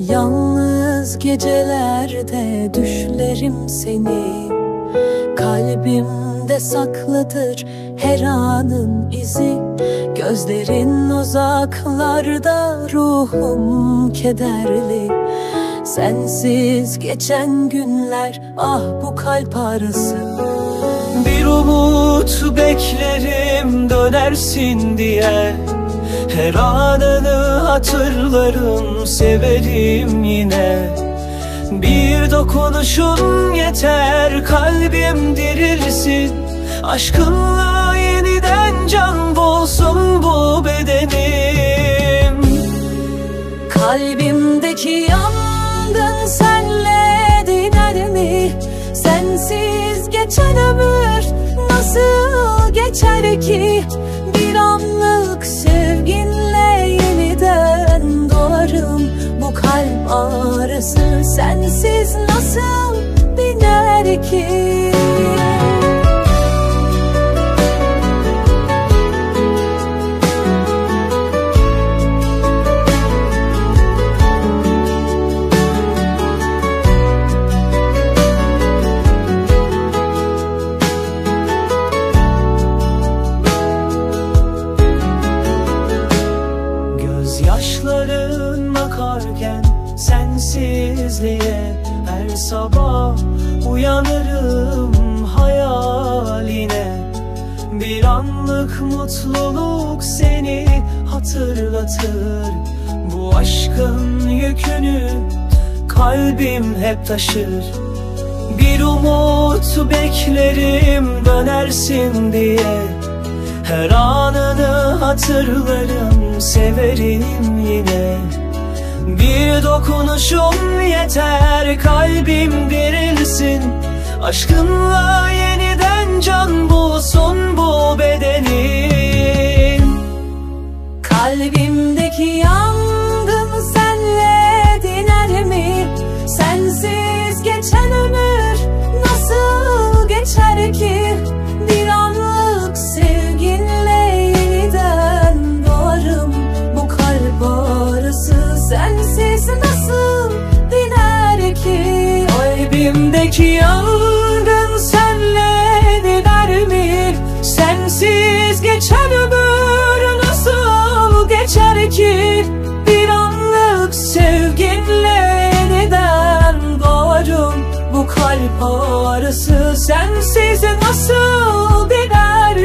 Yalnız gecelerde düşlerim seni, kalbimde saklıdır her anın izi. Gözlerin uzaklarda, ruhum kederli. Sensiz geçen günler, ah bu kalp ağrısı. Bir umut beklerim dönersin diye, her anını hatırlarım, severim yine. Bir dokunuşun yeter, kalbim dirilsin. Aşkınla yeniden can bulsun bu bedenim. Kalbimdeki yangın senle diner mi? Sensiz geçen ömür nasıl geçer ki? Bir anlık sevginle yeniden doğarım. Bu kalp ağrısı sensiz nasıl diner ki? Yaşların akarken sensizliğe, her sabah uyanırım hayaline. Bir anlık mutluluk seni hatırlatır. Bu aşkın yükünü kalbim hep taşır. Bir umut beklerim dönersin diye, her anını hatırlarım, severim yine. Bir dokunuşun yeter, kalbim dirilsin. Aşkınla yeniden can bulsun bu bedenim. Kalbimdeki yangın senle diner mi? Sensiz geçen ömür nasıl geçer ki? Bir anlık sevginle yeniden doğarım. Bu kalp ağrısı sensiz nasıl diner ki? Kalbimdeki yangın senle diner mi? Sensiz geçen ömür nasıl geçer ki? Bir anlık sevginle yeniden doğarım. Bu kalp ağrısı sensiz nasıl diner